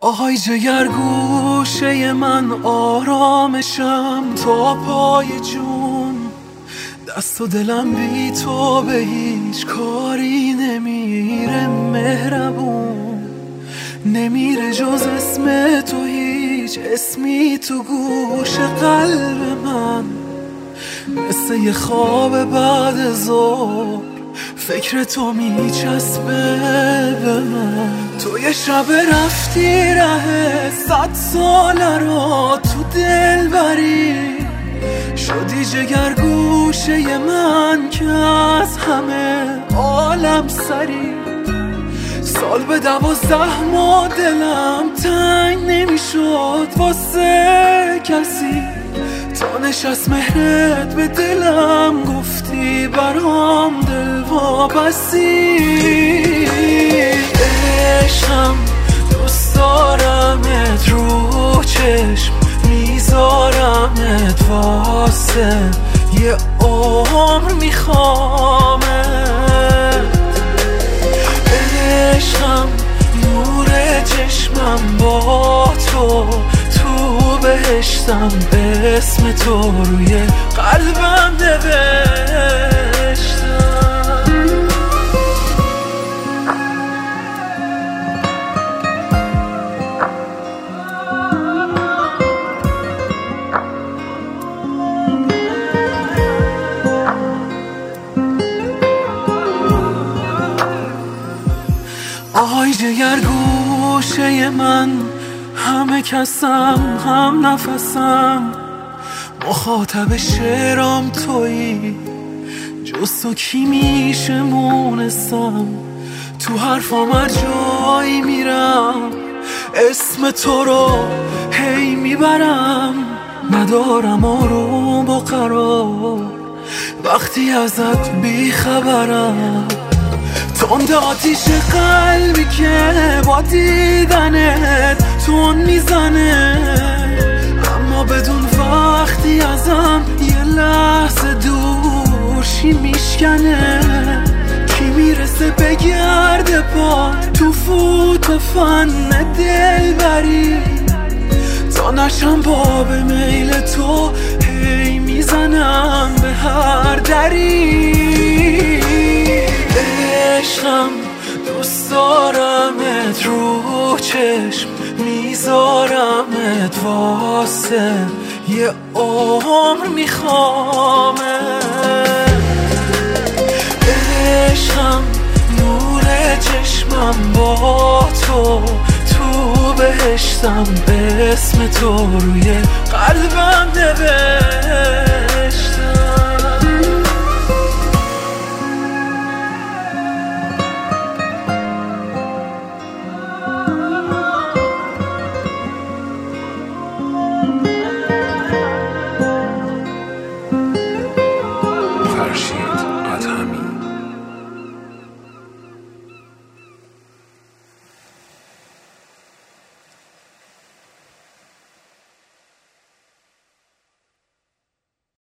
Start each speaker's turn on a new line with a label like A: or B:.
A: آهای جگر گوشه من آرامشم تا پای جون، دست و دلم بی تو به هیچ کاری نمیره، مهربون نمیره جز اسم تو، هیچ اسمی تو گوش قلب من، مثل یه خواب بعد ظهر فکر تو میچسبه به من. تو یه شب رفتی ره 100 ساله رو تو دل بری، شدی جگر گوشه من که از همه عالم سری. سال به 12 ماه دلم تنگ نمیشد واسه کسی، تا نشست مهرت به دلم گفتی برام دل وابستی. عشقم دوست دارمت، رو چشم میذارمت، واسه یه عمر میخوامت. عشقم نور چشمم با تو بهشتم، اسم تو روی قلبم نوشتم. آهای جگر گوشه من، همه کسم هم نفسم، مخاطب شعرام تویی، جز تو کی میشه مونسم. تو حرفام هر جایی میرم اسم تو رو هی میبرم، ندارم آروم و قرار وقتی ازت بیخبرم. تند آتیش قلبی که با دیدنت تون میزنه، اما بدون وقتی ازم یه لحظه دورشی میشکنه. کی میرسه بگرده پا تو فوت و فن دل بری، تا نشم باب میل تو هی میزنم به هر دری. عشقم دوست دارمت، رو چشم میذارمت، واسه یه عمر میخوامت. عشقم نور چشمم با تو بهشتم، اسم تو روی قلبم نوشتم.